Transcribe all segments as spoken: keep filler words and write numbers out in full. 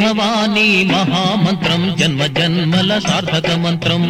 భవానీ మహామంత్రం జన్మ జన్మల సార్థక మంత్రం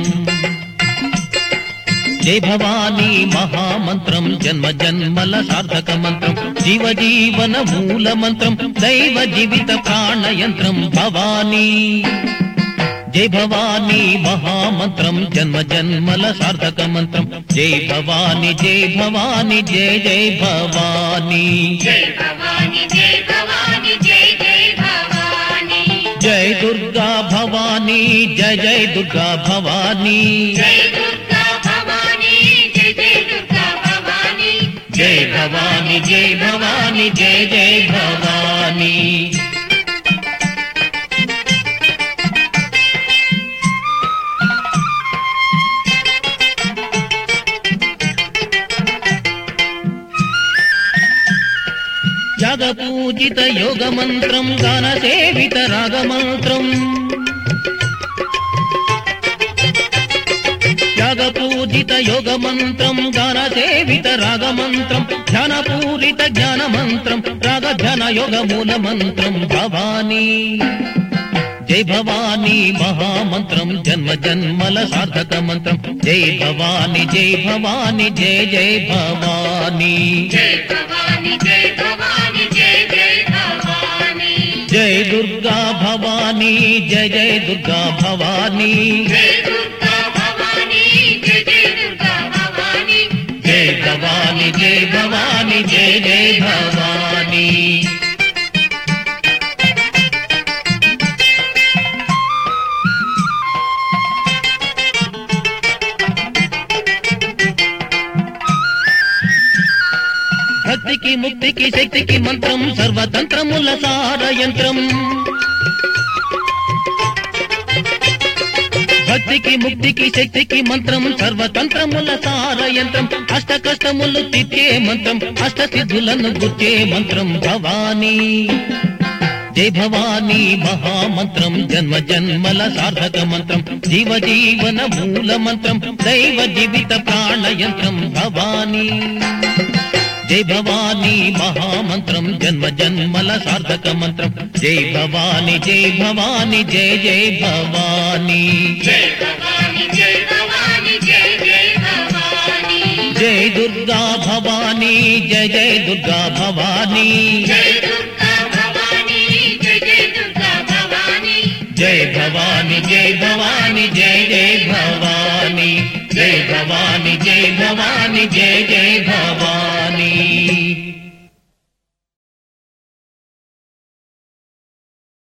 జై భవానీ మహామంత్రం జన్మ జన్మల సార్థక మంత్రం జీవ జీవన మూల మంత్రం దైవ జీవిత ప్రాణయంత్రం భవానీ జై భవానీ మహామంత్రం జన్మ జన్మల సార్థక మంత్రం జై భవానీ జై భవానీ జై జై భవానీ జై భవానీ జై భవానీ జై జై భవానీ జై దుర్గా భవానీ జై జై దుర్గా భవానీ జై దుర్గా భవానీ జై జై దుర్గా భవానీ జై భవానీ జై భవానీ జై జై భవానీ జగ పూజిత యోగ మంత్రం గాన సేవిత రాగ మంత్రం జగ పూజిత యోగ మంత్రం గాన సేవిత రాగ మంత్రం ధ్యాన పూరిత జ్ఞాన మంత్రం రాగ ధ్యాన యోగ మూల మంత్రం భవానీ జై భవానీ మహామంత్రం జన్మ జన్మల సార్థక మంత్రం జై భవానీ జై భవానీ జై జై భవానీ జై భవానీ జై భవానీ జై జై భవానీ జై దుర్గా భవానీ జై జై దుర్గా భవానీ జై దుర్గా భవానీ జై జై దుర్గా భవానీ జై భవానీ జై భవానీ జై జై భవానీ భక్తికి ముక్తికి శక్తికి మంత్రం సర్వతంత్రముల సార యంత్రం భక్తికి ముక్తికి శక్తికి మంత్రం సర్వతంత్రముల సార యంత్రం అష్ట కష్టములు తిట్టే మంత్రం అష్ట సిద్ధులను గుర్చే మంత్రం భవానీ జై భవానీ మహామంత్రం జన్మ జన్మల సార్థక మంత్రం జీవ జీవన మూల మంత్రం దైవ జీవిత ప్రాణయంత్రం భవానీ జై భవానీ మహామంత్రం జన్మ జన్మల సార్థక మంత్రం జై భవానీ జై భవానీ జై జై భవానీ జై భవానీ జై భవానీ జై జై భవానీ జై దుర్గా భవానీ జై జై దుర్గా భవానీ జై దుర్గా భవానీ జై జై దుర్గా భవానీ జై భవానీ జై భవానీ జై జై భవానీ జై భవానీ జై భవానీ జై జై భవానీ